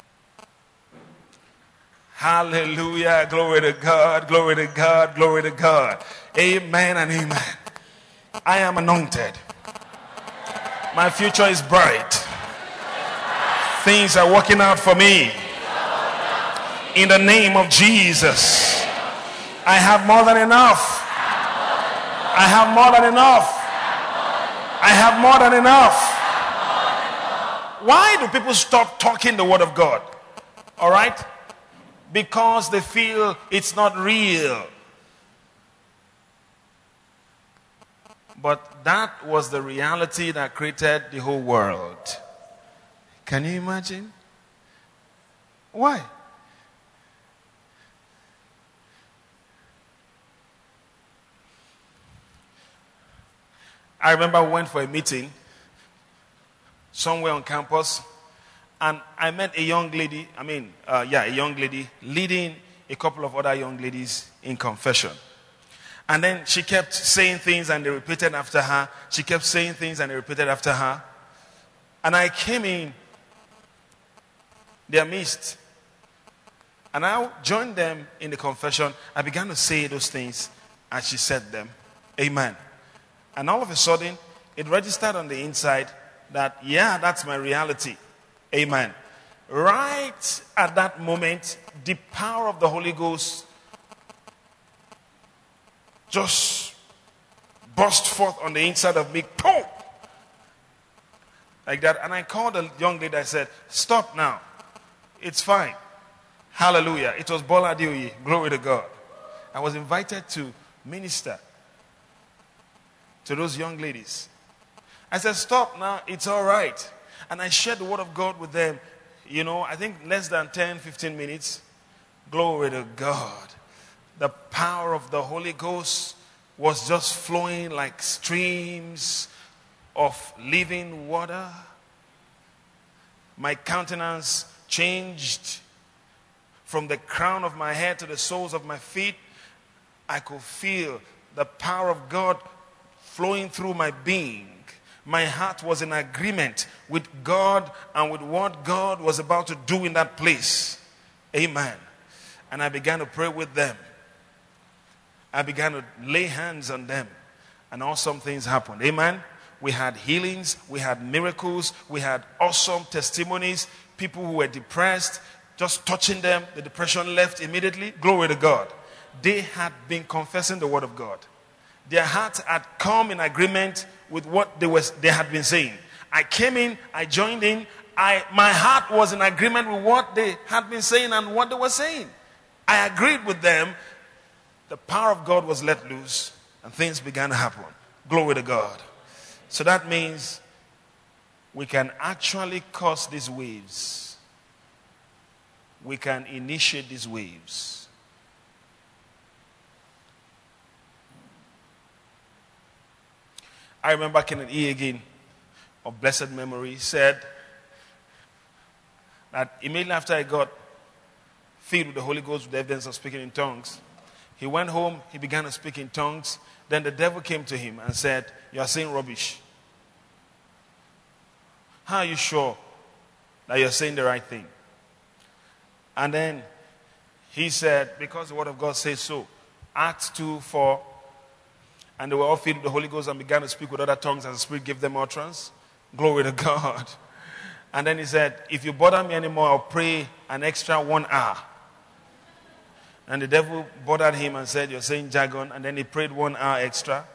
Hallelujah. Glory to God. Glory to God. Glory to God. Amen and amen. I am anointed. My future is bright. Things are working out for me. In the name of Jesus. I have more than enough. I have more than enough. I have more than enough. Why do people stop talking the word of God? All right? Because they feel it's not real. But that was the reality that created the whole world. Can you imagine? Why? I remember I went for a meeting somewhere on campus, and I met a young lady, I mean, uh, yeah, a young lady leading a couple of other young ladies in confession. And then she kept saying things and they repeated after her. She kept saying things and they repeated after her. And I came in their midst. And I joined them in the confession. I began to say those things and she said them. Amen. And all of a sudden, it registered on the inside that, yeah, that's my reality. Amen. Right at that moment, the power of the Holy Ghost just burst forth on the inside of me. Boom! Like that. And I called the young lady. I said, stop now. It's fine. Hallelujah. It was Bola Dioye. Glory to God. I was invited to minister to those young ladies. I said, stop now. It's all right. And I shared the word of God with them. You know, I think less than ten, fifteen minutes. Glory to God. The power of the Holy Ghost was just flowing like streams of living water. My countenance changed From the crown of my head to the soles of my feet, I could feel the power of God flowing through my being. My heart was in agreement with God and with what God was about to do in that place. Amen. And I began to pray with them. I began to lay hands on them. And awesome things happened. Amen. We had healings. We had miracles. We had awesome testimonies. People who were depressed, just touching them, the depression left immediately. Glory to God. They had been confessing the word of God. Their hearts had come in agreement with what they was they had been saying. I came in, I joined in, I my heart was in agreement with what they had been saying and what they were saying. I agreed with them. The power of God was let loose and things began to happen. Glory to God. So that means we can actually cause these waves. We can initiate these waves. I remember Kenneth E. Hagin, of blessed memory, said that immediately after I got filled with the Holy Ghost with the evidence of speaking in tongues, he went home, he began to speak in tongues. Then the devil came to him and said, "You are saying rubbish. How are you sure that you're saying the right thing?" And then he said, because the word of God says so, Acts two four, and they were all filled with the Holy Ghost and began to speak with other tongues as the Spirit gave them utterance. Glory to God. And then he said, "If you bother me anymore, I'll pray an extra one hour. And the devil bothered him and said, "You're saying jargon." And then he prayed one hour extra.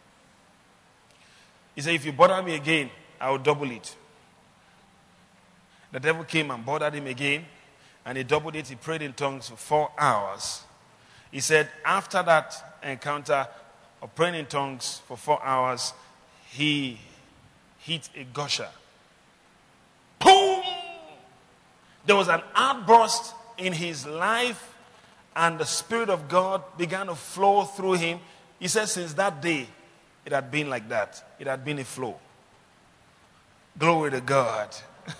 He said, "If you bother me again, I will double it." The devil came and bothered him again. And he doubled it. He prayed in tongues for four hours. He said, after that encounter of praying in tongues for four hours, he hit a gusher. Boom! There was an outburst in his life, and the Spirit of God began to flow through him. He said, since that day, it had been like that. It had been a flow. Glory to God.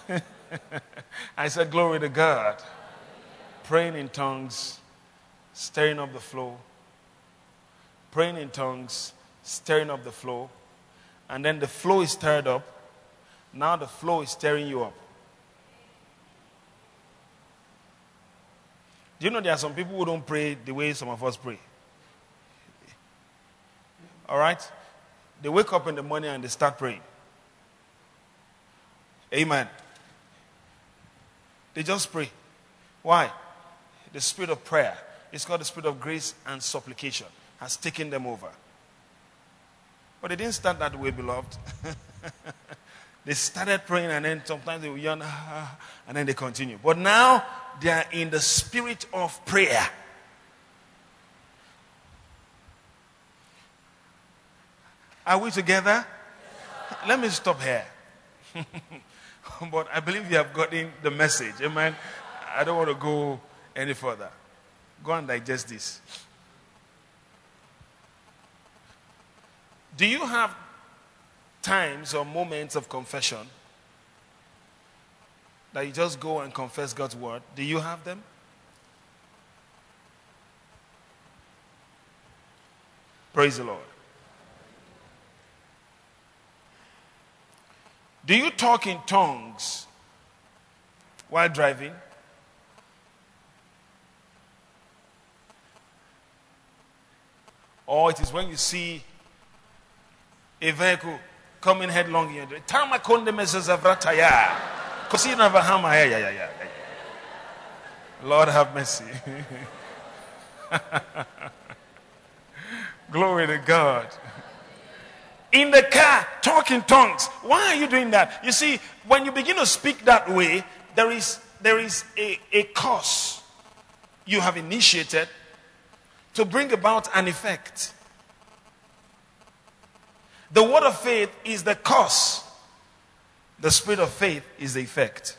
I said, glory to God. Praying in tongues, stirring up the flow. Praying in tongues, stirring up the flow. And then the flow is stirred up. Now the flow is stirring you up. Do you know there are some people who don't pray the way some of us pray? All right? They wake up in the morning and they start praying. Amen. They just pray. Why? The spirit of prayer, it's called the spirit of grace and supplication, has taken them over. But they didn't start that way, beloved. They started praying and then sometimes they will yawn, and then they continue. But now they are in the spirit of prayer. Are we together? Yes, let me stop here. But I believe you have gotten the message. Amen. I don't want to go any further. Go and digest this. Do you have times or moments of confession that you just go and confess God's word? Do you have them? Praise the Lord. Do you talk in tongues while driving? Or it is when you see a vehicle coming headlong in your direction. Lord have mercy. Glory to God. In the car, talk in tongues. Why are you doing that? You see, when you begin to speak that way, there is there is a, a cause you have initiated to bring about an effect. The word of faith is the cause. The spirit of faith is the effect.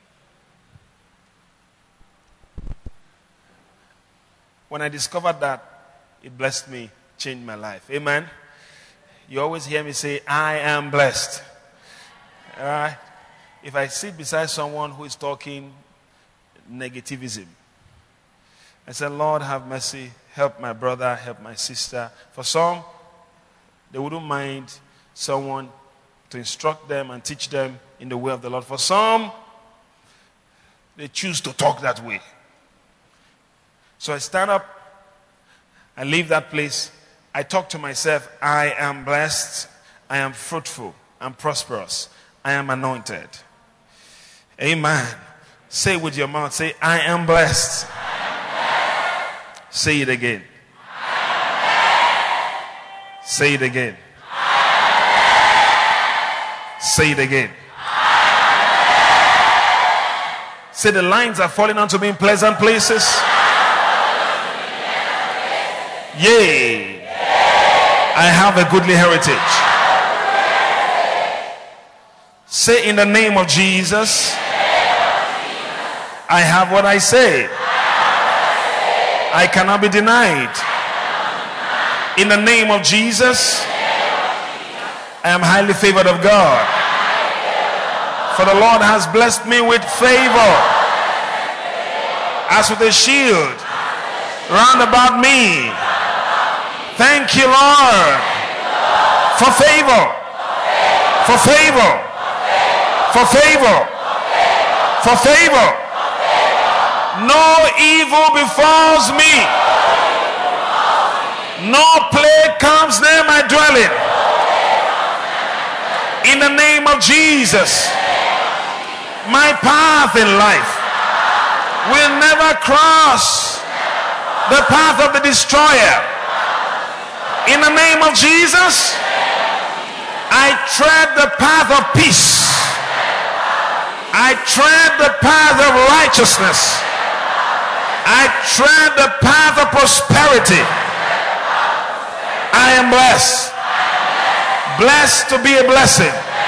When I discovered that, it blessed me, changed my life. Amen. You always hear me say, I am blessed. All right? If I sit beside someone who is talking negativism, I said, Lord, have mercy. Help my brother, help my sister. For some, they wouldn't mind someone to instruct them and teach them in the way of the Lord. For some, they choose to talk that way. So I stand up, I leave that place. I talk to myself, I am blessed, I am fruitful, I'm prosperous, I am anointed. Amen. Say with your mouth, say, I am blessed. I am blessed. Say it again. Say it again. Say it again. Say, the lines are falling onto me in pleasant places. Yea, I have a goodly heritage. Say, in the name of Jesus, I have what I say. I cannot be denied. In the name of Jesus, I am highly favored of God. For the Lord has blessed me with favor, as with a shield round about me. Thank you, Lord, for favor, for favor, for favor, for favor. No evil befalls me. No plague comes near my dwelling. In the name of Jesus, my path in life will never cross the path of the destroyer. In the name of Jesus, I tread the path of peace. I tread the path of righteousness. I tread the path of prosperity. I am blessed. Blessed to be a blessing.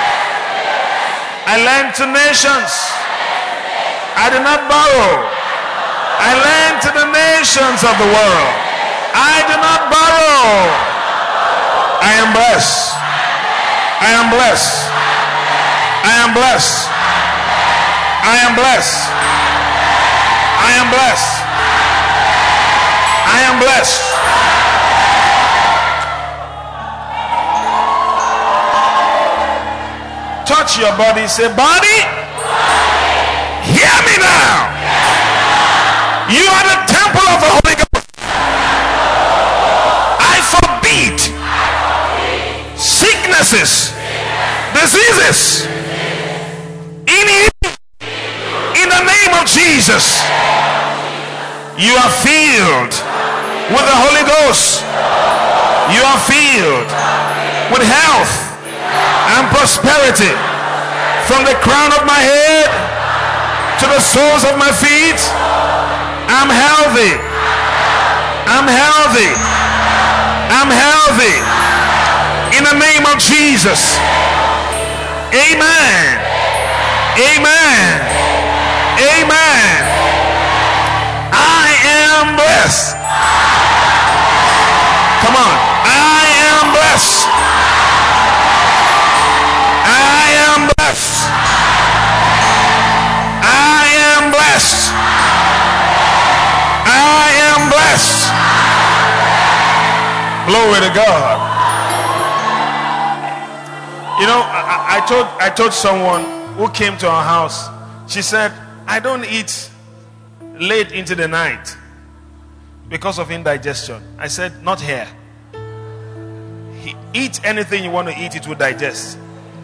I lend to nations. I do not borrow. I lend to the nations of the world. I do not borrow. I am blessed. I am blessed. I am blessed. I am blessed. I am blessed. I am blessed. Touch your body. Say, body, hear me now. You are the temple of the Holy Ghost. I forbid sicknesses, diseases, in in the name of Jesus. You are filled with the Holy Ghost. You are filled with health and prosperity, from the crown of my head to the soles of my feet. I'm healthy. I'm healthy. I'm healthy. In the name of Jesus. Amen. Amen. Amen. I am blessed. Come on. I am blessed. I am blessed. I am blessed. I am blessed. Glory to God. You know, I, I told I told someone who came to our house. She said, I don't eat late into the night because of indigestion. I said, not here. He, eat anything you want to eat, it will digest.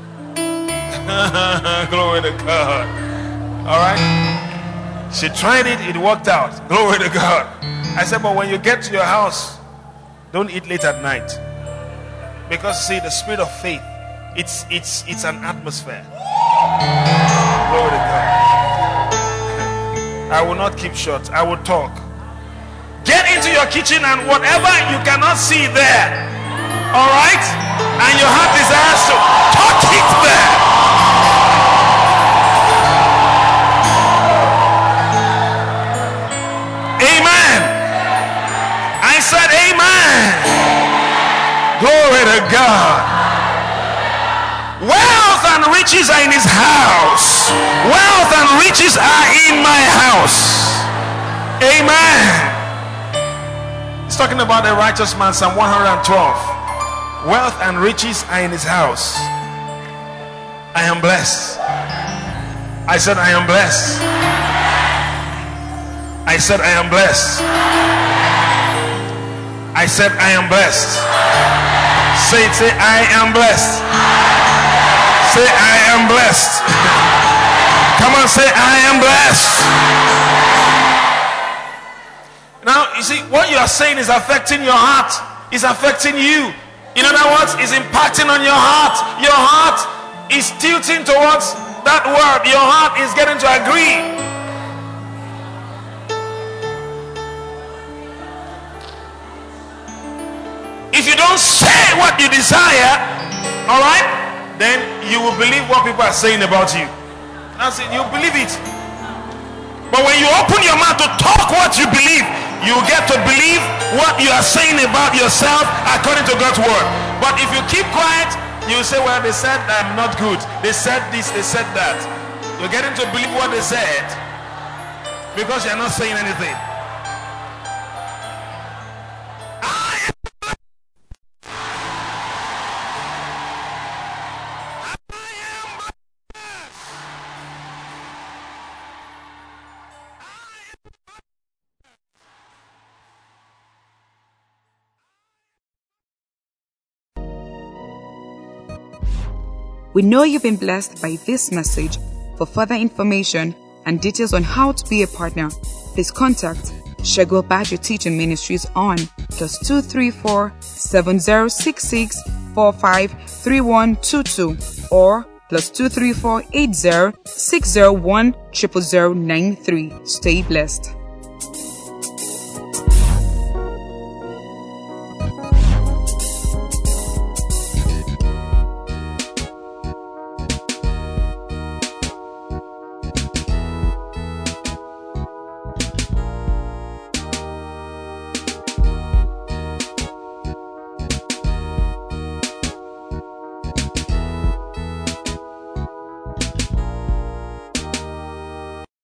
Glory to God. All right. She tried it, it worked out. Glory to God. I said, but when you get to your house, don't eat late at night, because see, the spirit of faith, it's it's it's an atmosphere. Glory to God. I will not keep short. I will talk. Get into your kitchen and whatever you cannot see there, all right, and your heart desires to touch it there. Amen. I said amen. Glory to God. Wealth and riches are in his house. Wealth and riches are in my house. Amen. talking about the righteous man, Psalm one hundred twelve. Wealth and riches are in his house. I am blessed. I said I am blessed. I said I am blessed. I said I am blessed. Say it, say I am blessed. Say I am blessed. Come on, say I am blessed. Now, you see, what you are saying is affecting your heart. It's affecting you. In other words, it's impacting on your heart. Your heart is tilting towards that word. Your heart is getting to agree. If you don't say what you desire, all right, then you will believe what people are saying about you. That's it. You believe it. But when you open your mouth to talk what you believe, you get to believe what you are saying about yourself according to God's word. But if you keep quiet, you say, well, they said I'm not good. They said this, they said that. You're getting to believe what they said because you're not saying anything. We know you've been blessed by this message. For further information and details on how to be a partner, please contact Segun Badger Teaching Ministries on plus two three four seven zero six six four five three one two two or plus two three four eight zero six zero one zero zero zero nine three. Stay blessed.